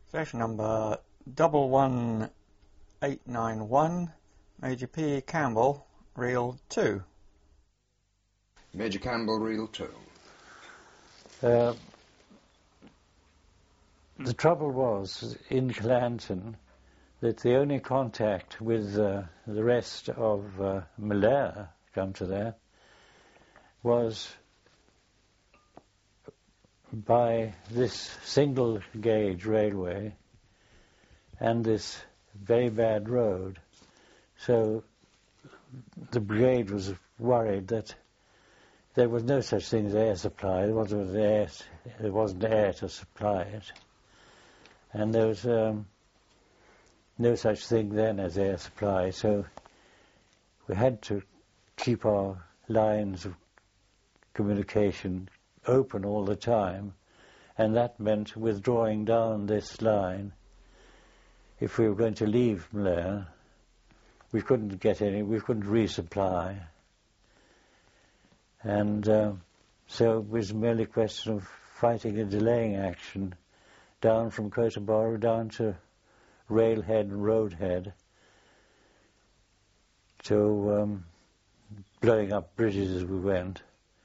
Station number 11891, Major P. Campbell, Reel 2. Major Campbell, Reel 2. The trouble was, in Kelantan, that the only contact with the rest of Malaya, come to that, was by this single gauge railway and this very bad road. So the brigade was worried that there was no such thing as air supply. There wasn't air to supply it. And there was no such thing then as air supply, so we had to keep our lines of communication open all the time, and that meant withdrawing down this line. If we were going to leave Malaya, we couldn't resupply. And so it was merely a question of fighting a delaying action down from Kotoboro down to railhead and roadhead, to blowing up bridges as we went.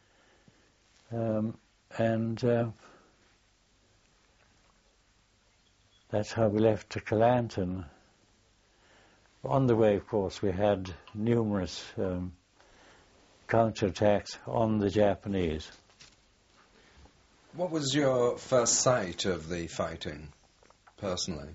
That's how we left to Kelantan. On the way, of course, we had numerous counterattacks on the Japanese. What was your first sight of the fighting, personally?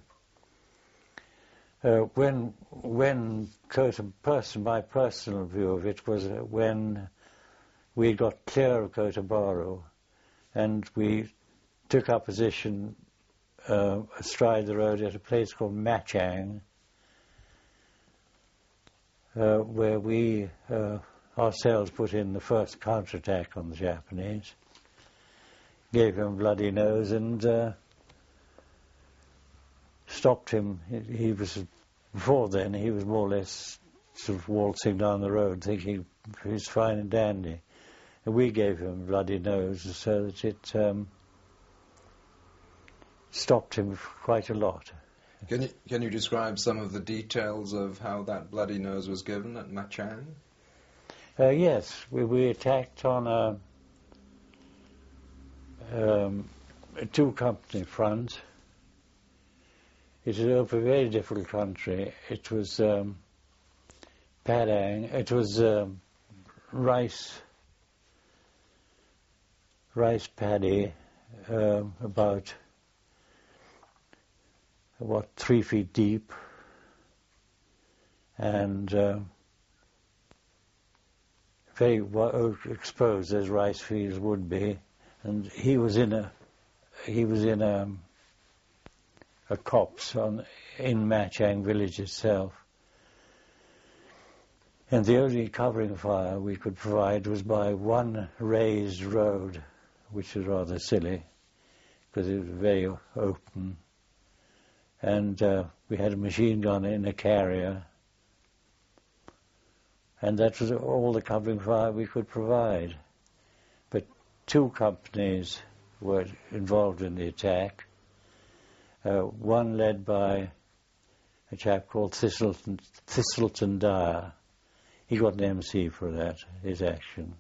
My personal view of it was when we got clear of Kotoboro and we took our position astride the road at a place called Machang, where we ourselves put in the first counterattack on the Japanese, gave him a bloody nose and stopped him. Before then, he was more or less sort of waltzing down the road thinking he was fine and dandy. And we gave him a bloody nose so that it stopped him quite a lot. Can you describe some of the details of how that bloody nose was given at Machang? Yes, we attacked on a two-company front. It was a very difficult country. It was Padang. It was rice paddy, about 3 feet deep, and very well exposed as rice fields would be. And he was in a copse in Machang village itself. And the only covering fire we could provide was by one raised road, which was rather silly, because it was very open. And we had a machine gun in a carrier, and that was all the covering fire we could provide. But two companies were involved in the attack, one led by a chap called Thistleton Dyer. He got an MC for that, his action.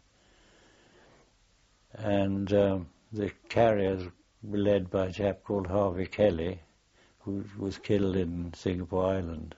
And the carriers were led by a chap called Harvey Kelly, who was killed in Singapore Island.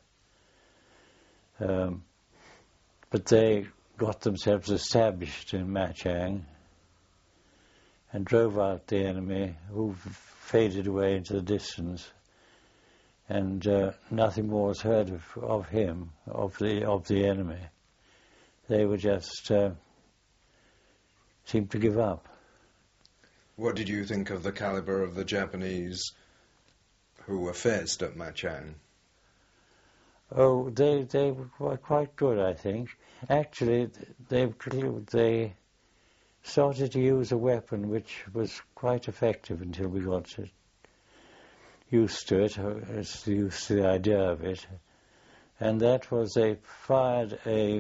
But they got themselves established in Machang and drove out the enemy, who faded away into the distance, and nothing more was heard of him, of the enemy. They were just seemed to give up. What did you think of the caliber of the Japanese who were faced at Machang? Oh, they were quite good, I think. Actually, they started to use a weapon which was quite effective until we got used to it, used to the idea of it. And that was they fired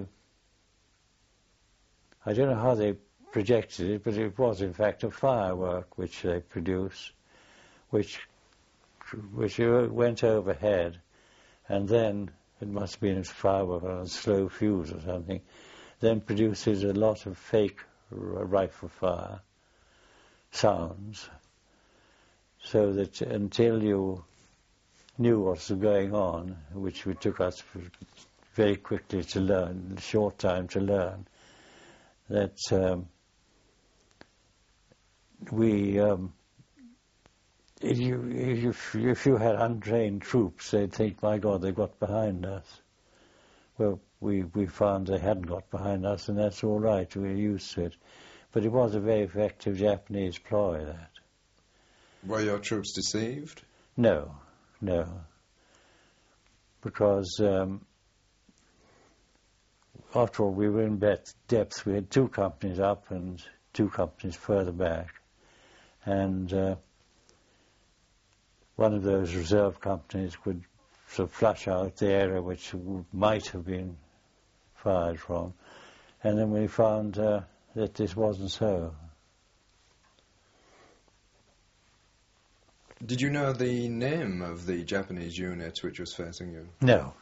I don't know how they projected it, but it was in fact a firework which they produced, which which went overhead, and then it must have been a fire on a slow fuse or something, then produces a lot of fake rifle fire sounds, so that until you knew what was going on, which it took us very quickly to learn, a short time to learn, that if you had untrained troops, they'd think, my God, they got behind us. Well, we found they hadn't got behind us, and that's all right, we were used to it. But it was a very effective Japanese ploy, that. Were your troops deceived? No. Because after all, we were in depth. We had 2 companies up and 2 companies further back. And one of those reserve companies would sort of flush out the area which might have been fired from. And then we found that this wasn't so. Did you know the name of the Japanese unit which was facing you? No.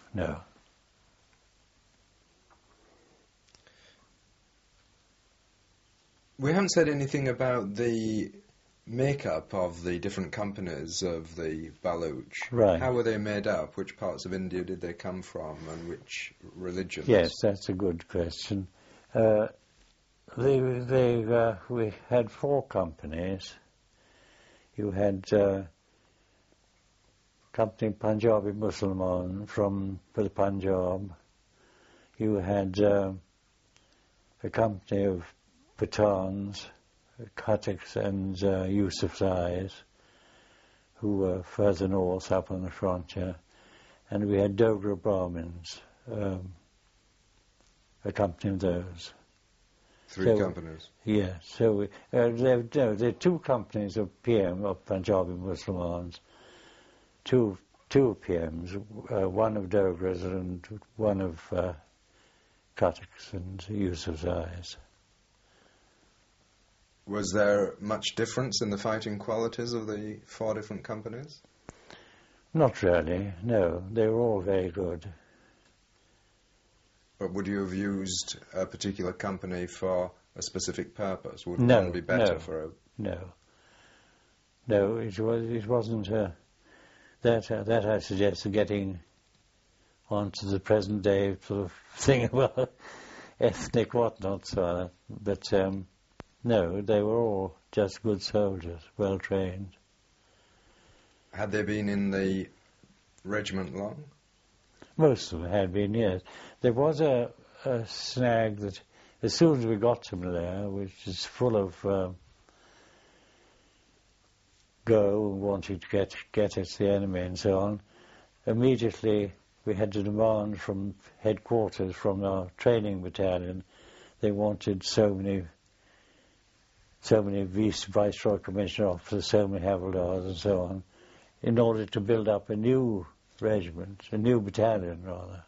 We haven't said anything about the makeup of the different companies of the Baloch. Right. How were they made up? Which parts of India did they come from, and which religions? Yes, that's a good question. We had 4 companies. You had company Punjabi Musliman for the Punjab. You had a company of Pathans, Khataks and Yusufzais, who were further north up on the frontier. And we had Dogra Brahmins, accompanying those. 3 companies? Yes. So there are 2 companies of PM, of Punjabi Muslimans, two PMs, one of Dogras and one of Khataks and Yusufzais. Was there much difference in the fighting qualities of the 4 different companies? Not really, no. They were all very good. But would you have used a particular company for a specific purpose? Would No, one be better no. for a... No, it wasn't that I suggested getting onto the present day sort of thing about ethnic whatnots. But no, they were all just good soldiers, well trained. Had they been in the regiment long? Most of them had been, yes. There was a snag that as soon as we got to Malaya, which is full of go and wanting to get at the enemy and so on, immediately we had to demand from headquarters, from our training battalion, they wanted so many Viceroy Commissioner officers, so many Havildars and so on, in order to build up a new regiment, a new battalion rather.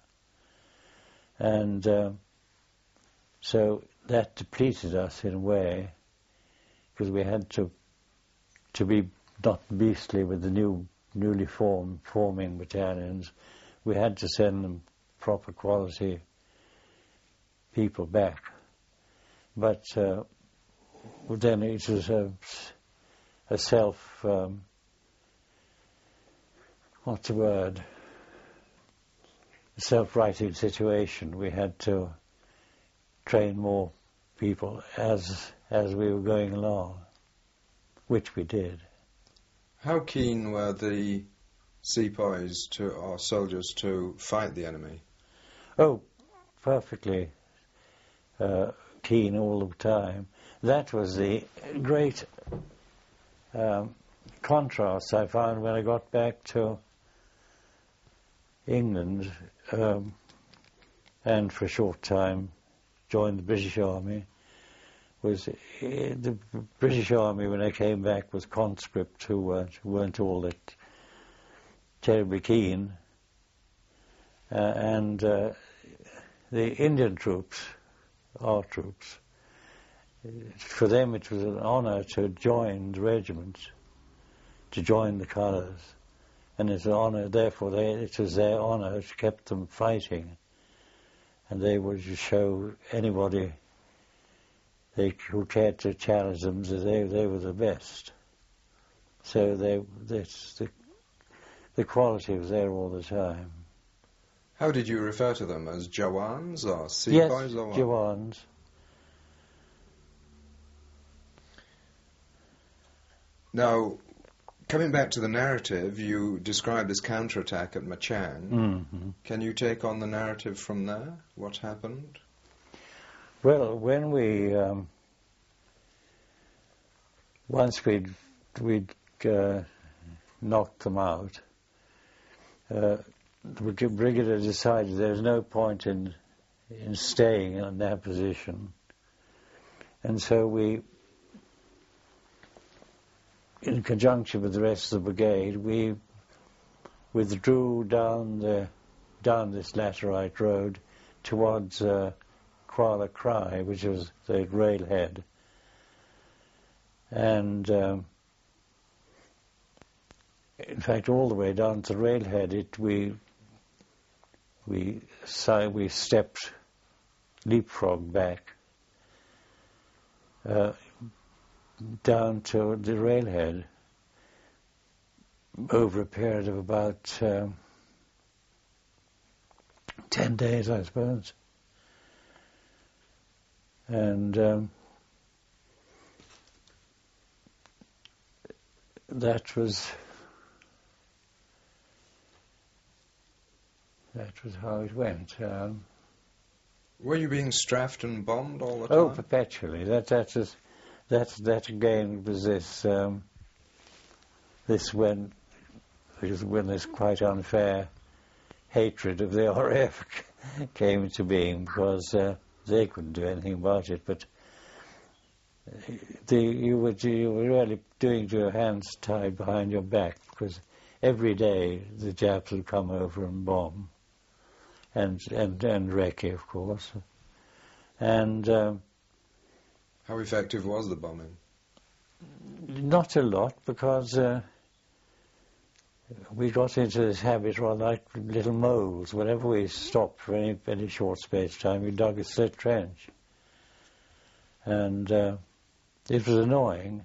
And so that depleted us in a way, because we had to be not beastly with the newly forming battalions. We had to send them proper quality people back. But then it was a self-righting situation. We had to train more people as we were going along, which we did. How keen were the sepoys or soldiers to fight the enemy? Oh, perfectly keen all the time. That was the great contrast I found when I got back to England and for a short time joined the British Army. The British Army, when I came back, was conscripts who weren't all that terribly keen. And the Indian troops, our troops, for them it was an honour to join the regiments, to join the colours. and it's an honour. Therefore, it was their honour which kept them fighting, and they would show anybody who cared to challenge them that they were the best. So the quality was there all the time. How did you refer to them, as Jawans or Sepoys? Yes, or what? Jawans. Now, coming back to the narrative, you described this counterattack at Machang. Mm-hmm. Can you take on the narrative from there? What happened? Well, when we once we'd knocked them out, the brigadier decided there was no point in staying in that position, and so we, in conjunction with the rest of the brigade, we withdrew down this laterite road towards Kuala Krai, which was the railhead, and in fact, all the way down to the railhead, we stepped leapfrog back down to the railhead over a period of about 10 days, I suppose. And that was how it went. Were you being strafed and bombed all the time? Oh, perpetually. That again was when this quite unfair hatred of the RAF came into being, because they couldn't do anything about it. But you were really doing to your hands tied behind your back, because every day the Japs would come over and bomb, and recce, of course. And how effective was the bombing? Not a lot, because we got into this habit rather like little moles. Whenever we stopped for any short space of time, we dug a slit trench. And it was annoying.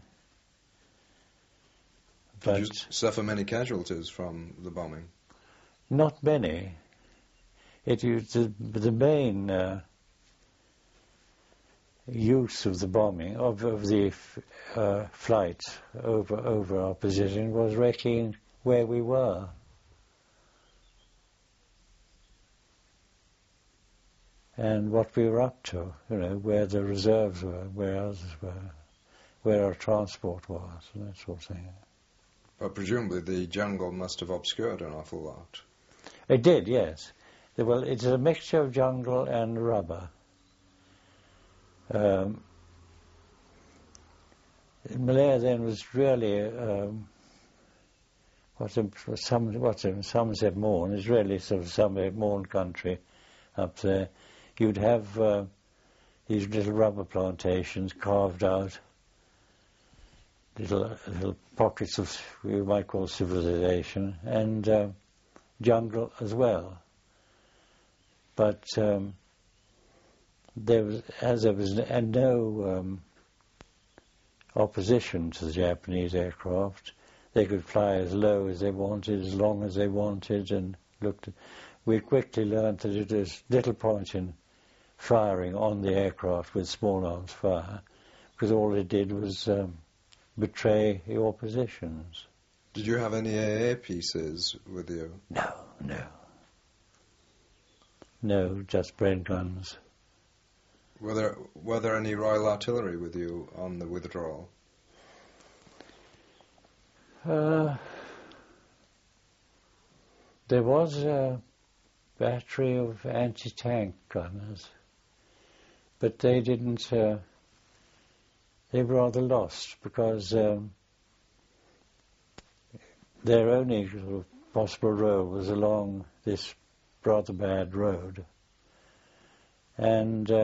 Did you suffer many casualties from the bombing? Not many. The main use of the bombing, of the flight over our position, was wrecking where we were. And what we were up to, where the reserves were, where others were, where our transport was, and that sort of thing. But presumably the jungle must have obscured an awful lot. It did, yes. Well, it's a mixture of jungle and rubber. Malaya then was really Somerset Mourne is really sort of Somerset Mourne country up there. You'd have these little rubber plantations carved out, little pockets of we might call civilization, and jungle as well. But there was no opposition to the Japanese aircraft. They could fly as low as they wanted, as long as they wanted, and we quickly learned that there's little point in firing on the aircraft with small arms fire, because all it did was betray your positions. Did you have any AA pieces with you? No, just Bren guns. Were there any Royal Artillery with you on the withdrawal? There was a battery of anti-tank gunners, but they didn't. They were rather lost, because their only sort of possible road was along this rather bad road, and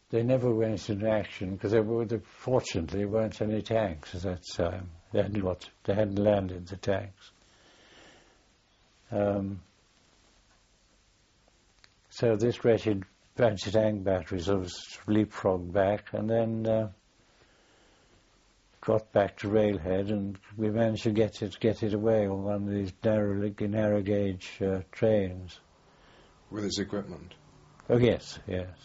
they never went into action because fortunately, there weren't any tanks at that time. They hadn't landed the tanks. So this wretched anti-tank battery sort of leapfrogged back, and then got back to Railhead, and we managed to get it away on one of these narrow gauge trains. With its equipment? Oh yes.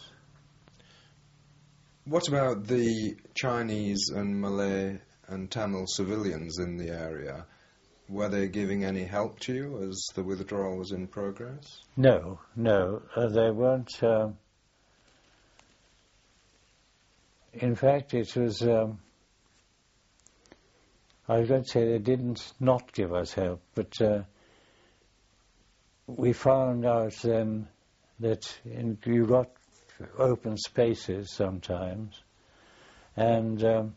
What about the Chinese and Malay and Tamil civilians in the area? Were they giving any help to you as the withdrawal was in progress? No, they weren't. In fact, it was. I was going to say they didn't not give us help, but we found out then that you got open spaces sometimes, and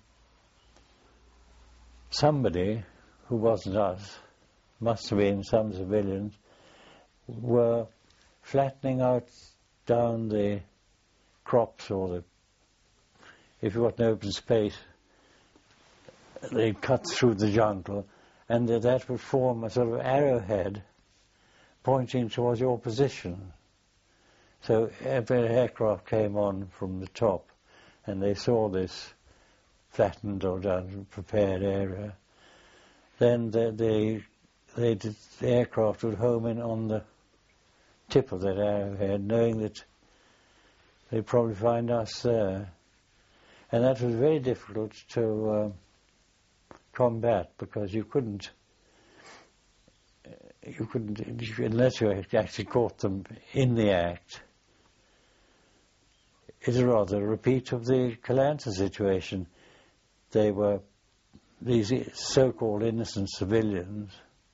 somebody who wasn't us, must have been some civilians, were flattening out down the crops, or if you got an open space, they cut through the jungle, and that would form a sort of arrowhead pointing towards your position. So if an aircraft came on from the top and they saw this flattened or done prepared area, then the aircraft would home in on the tip of that arrowhead, knowing that they'd probably find us there. And that was very difficult to combat, because you couldn't, unless you actually caught them in the act. It's rather a repeat of the Calanta situation. They were these so-called innocent civilians.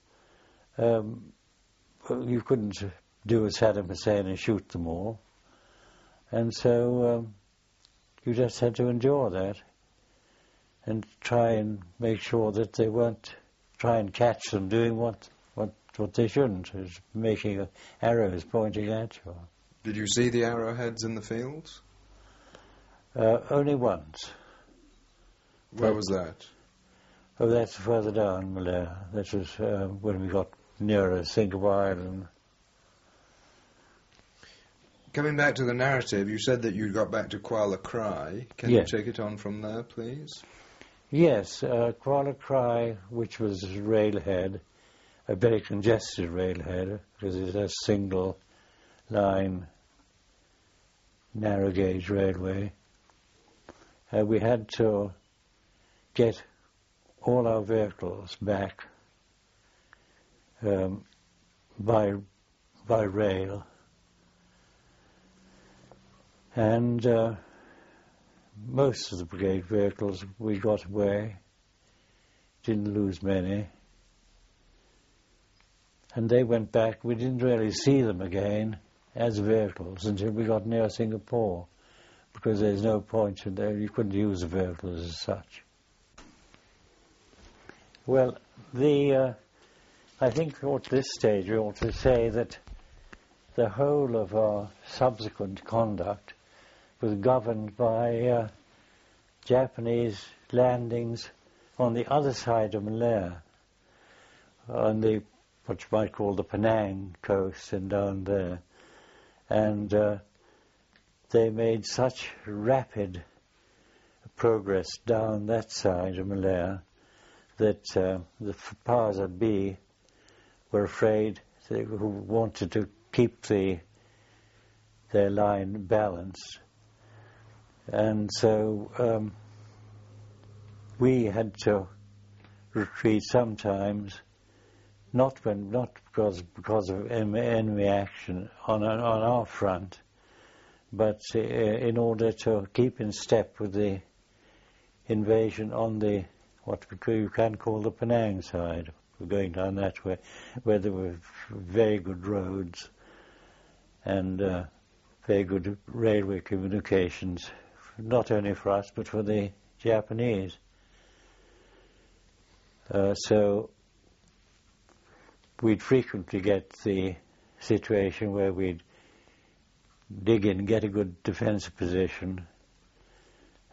You couldn't do as Saddam Hussein and shoot them all. And so you just had to endure that and try and make sure that they weren't, try and catch them doing what they shouldn't, is making arrows pointing at you. Did you see the arrowheads in the fields? Only once. Where was that? Oh, that's further down, Malaya. That was when we got nearer Singapore Island. Coming back to the narrative, you said that you got back to Kuala Krai. Can Yes. you take it on from there, please? Yes, Kuala Krai, which was railhead, a very congested railhead, because it's a single line, narrow gauge railway. We had to get all our vehicles back by rail, and most of the brigade vehicles we got away, didn't lose many, and they went back. We didn't really see them again as vehicles until we got near Singapore, because there's no point in there, you couldn't use the vehicles as such. Well, I think at this stage we ought to say that the whole of our subsequent conduct was governed by Japanese landings on the other side of Malaya, on the what you might call the Penang coast and down there, and they made such rapid progress down that side of Malaya that the powers that be were afraid, who wanted to keep their line balanced. And so we had to retreat sometimes, not because of enemy action on our front, but in order to keep in step with the invasion on the what you can call the Penang side. We're going down that way, where there were very good roads and very good railway communications, not only for us but for the Japanese. So we'd frequently get the situation where we'd dig in, get a good defensive position,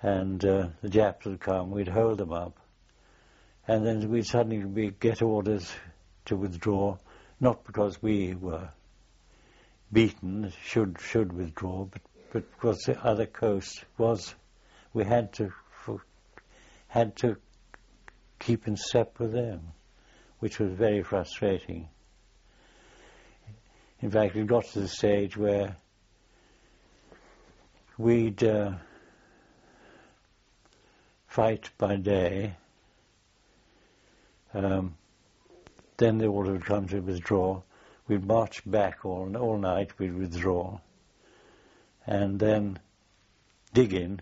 and the Japs would come, we'd hold them up, and then we'd suddenly get orders to withdraw, not because we were beaten, should withdraw, but because the other coast was, we had to keep in step with them, which was very frustrating. In fact, it got to the stage where we'd fight by day, then the order would come to withdraw. We'd march back all night, we'd withdraw, and then dig in,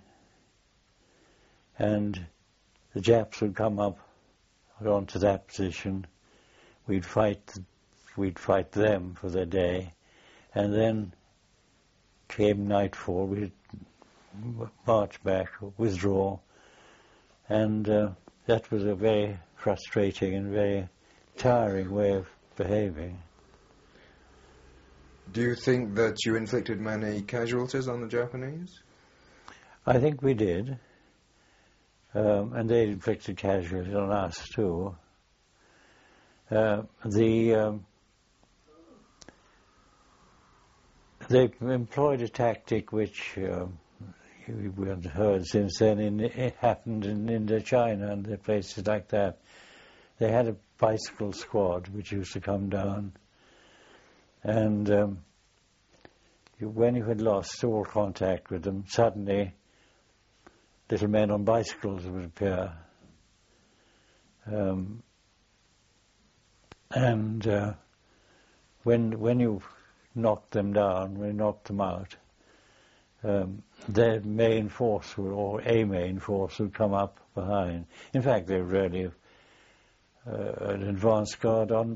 and the Japs would come up onto that position. We'd fight them for the day, and then came nightfall, we'd march back, withdraw, and that was a very frustrating and very tiring way of behaving. Do you think that you inflicted many casualties on the Japanese? I think we did, and they inflicted casualties on us too. They employed a tactic which we haven't heard since then. It happened in Indochina and places like that. They had a bicycle squad which used to come down, and when you had lost all contact with them, suddenly little men on bicycles would appear. When you knocked them down, when you knocked them out, their main force, or a main force, would come up behind. In fact, they were really an advance guard on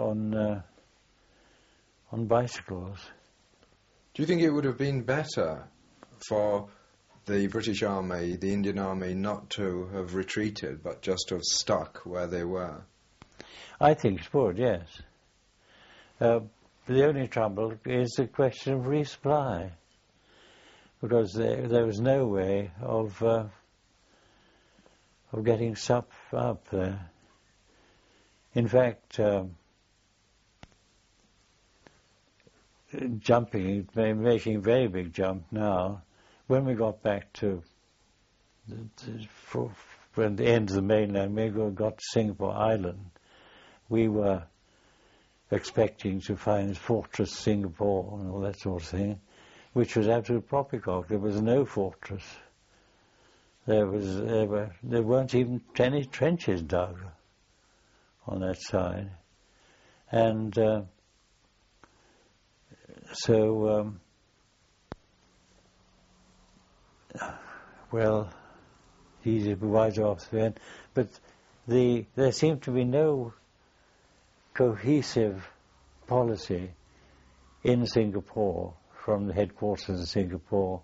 bicycles. Do you think it would have been better for the British Army, the Indian Army, not to have retreated, but just to have stuck where they were? I think it would, yes. The only trouble is the question of resupply, because there was no way of getting stuff up there. In fact, making a very big jump now, when we got back to the end of the mainland, we got to Singapore Island, we were expecting to find Fortress Singapore and all that sort of thing, which was absolute poppycock. There was no fortress. There weren't even any trenches dug on that side, and easy to be wise off then, but there seemed to be no cohesive policy in Singapore, from the headquarters in Singapore,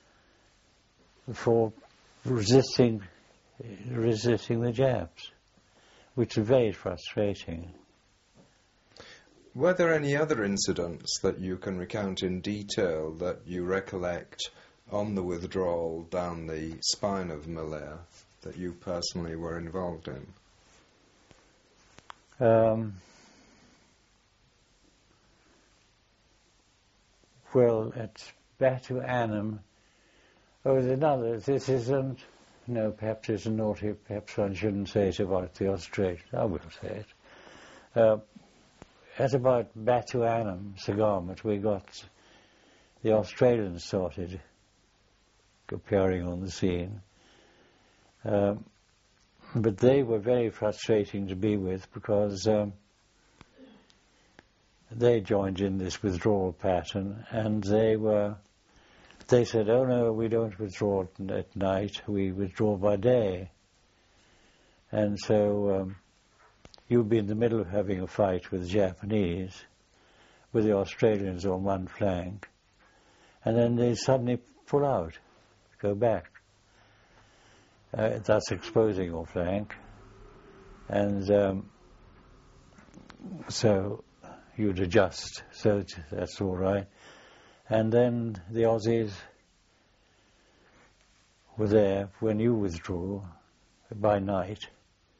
for resisting the Japs, which is very frustrating. Were there any other incidents that you can recount in detail that you recollect on the withdrawal down the spine of Malaya that you personally were involved in? Well, at Batu Anam, there's another, this isn't, no, perhaps it's a naughty, perhaps one shouldn't say it about the Australians, I will say it. At about Batu Anam, Sagarmat, we got the Australians started appearing on the scene. But they were very frustrating to be with, because they joined in this withdrawal pattern, and they said, oh no, we don't withdraw at night, we withdraw by day. And so you'd be in the middle of having a fight with the Japanese, with the Australians on one flank, and then they suddenly pull out, go back, thus exposing your flank, and so you'd adjust, so that's all right. And then the Aussies were there when you withdrew by night.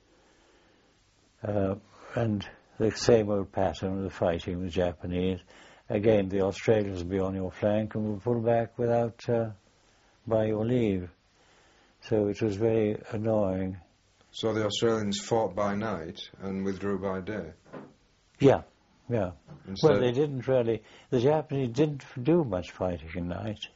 And the same old pattern of the fighting with the Japanese. Again, the Australians would be on your flank and would pull back without by your leave. So it was very annoying. So the Australians fought by night and withdrew by day? Yeah, yeah. Instead Well, they didn't really. The Japanese didn't do much fighting at night.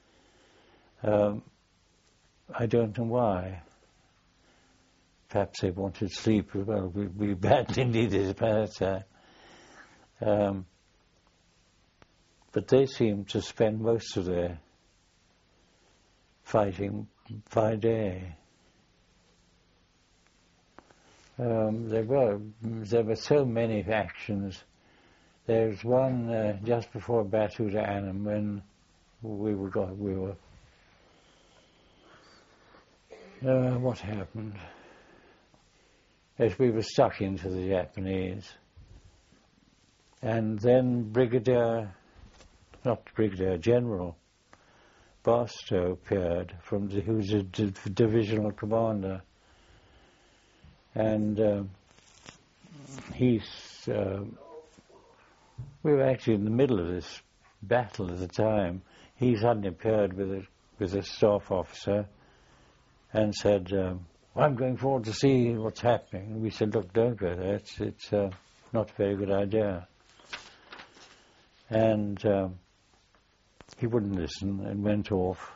I don't know why. Perhaps they wanted sleep as well. We badly needed it by that time. But they seemed to spend most of their fighting by day. There were so many actions. There's one just before Batuta Anam when what happened? Yes, we were stuck into the Japanese. And then General Barstow appeared, who's a divisional commander. And we were actually in the middle of this battle at the time. He suddenly appeared with a staff officer and said, I'm going forward to see what's happening. And we said, look, don't go there. It's not a very good idea. And he wouldn't listen and went off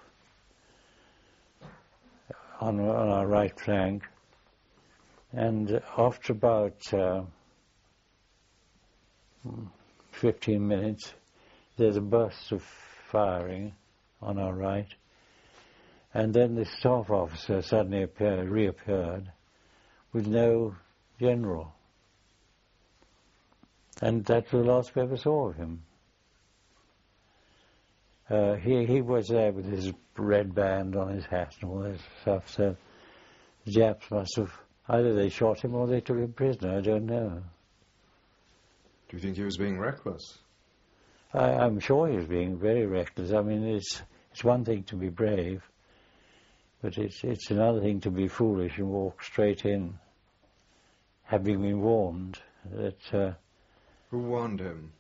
on our right flank. And after about 15 minutes, there's a burst of firing on our right. And then the staff officer suddenly reappeared with no general. And that was the last we ever saw of him. He was there with his red band on his hat and all this stuff, so the Japs must have, either they shot him or they took him prisoner, I don't know. Do you think he was being reckless? I'm sure he was being very reckless. I mean, it's one thing to be brave, but it's another thing to be foolish and walk straight in, having been warned that... Who warned him?